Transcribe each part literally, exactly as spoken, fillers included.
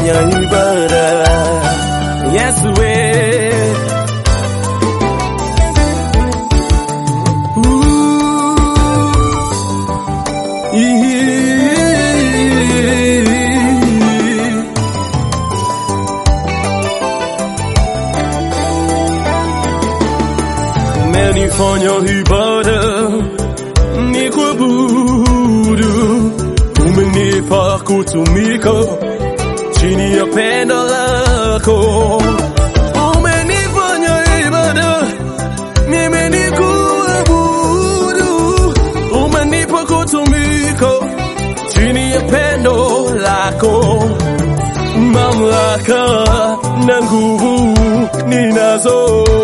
fanya ibada. Yesu we. Umenifanya ibada ni kuabudu, umenipa kutumika chini ya pendo lako. Umenifanya ibada mimi ni kuabudu, umenipa kutumika chini ya pendo lako. Mamlaka na nguvu ninazo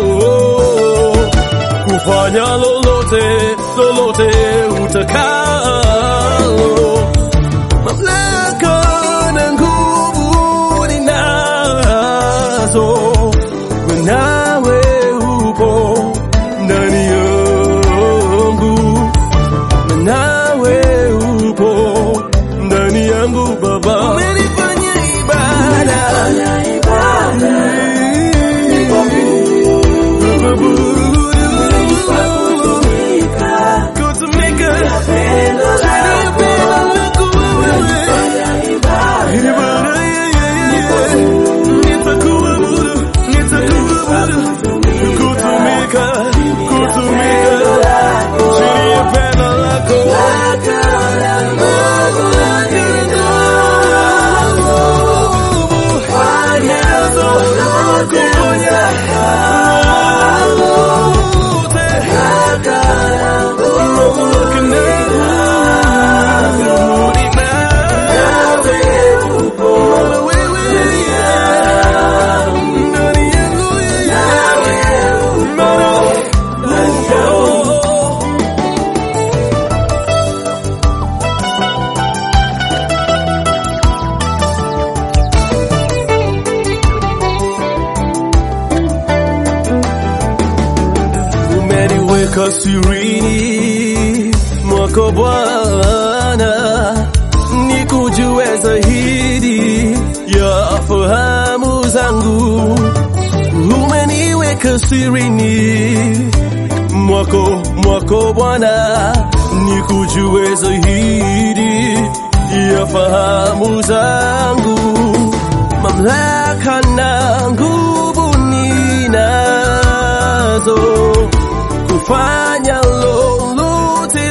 kufanya lolote, lolote utakalo. Mamlaka na nguvu ninazo, nawe upo ndani yangu, nawe upo ndani yangu Baba. Umenifanya ibada, sirini mwako Bwana, nikujue zaidi ya fahamu zangu. Umeniweka sirini mwako mwako Bwana, nikujue zaidi ya fahamu zangu. Mamlaka na nguvu ninazo kufanya lolote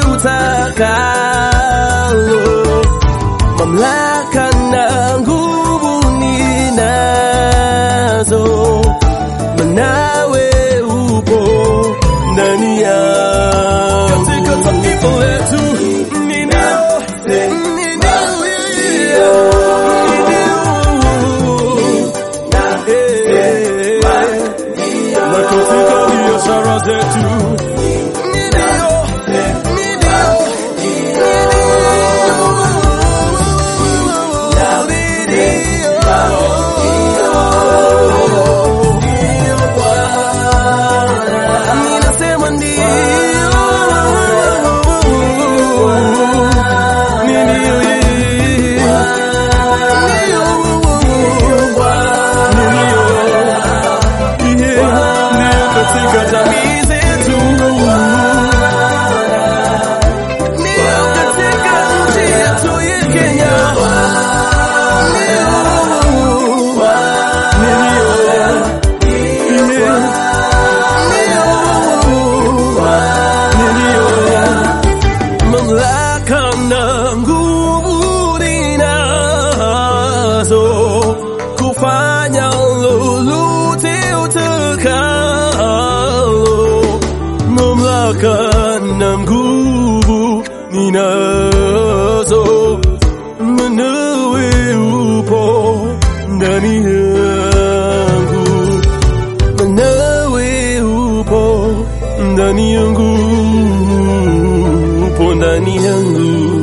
utakalo. Mamlaka na nguvu ninazo, nawe upo ndani yangu. Katika taifa letu ninao, ninao na katika biashara zetu kufanya lolote utakalo. Mamlaka na nguvu ninazo, nawe upo ndani yangu, nawe upo ndani yangu, upo ndani yangu.